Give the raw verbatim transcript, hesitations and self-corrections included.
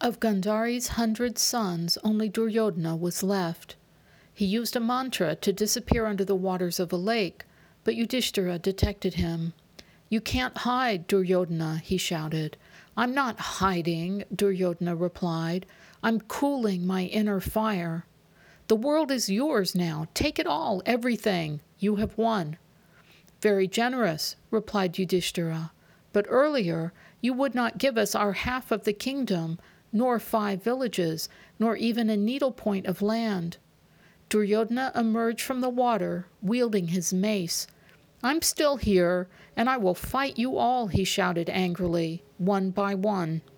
Of Gandhari's hundred sons, only Duryodhana was left. He used a mantra to disappear under the waters of a lake, but Yudhishthira detected him. "You can't hide, Duryodhana," he shouted. "I'm not hiding," Duryodhana replied. "I'm cooling my inner fire. The world is yours now. Take it all, everything. You have won." "Very generous," replied Yudhishthira. "But earlier you would not give us our half of the kingdom, nor five villages, nor even a needlepoint of land." Duryodhana emerged from the water, wielding his mace. "I'm still here, and I will fight you all," he shouted angrily, one by one.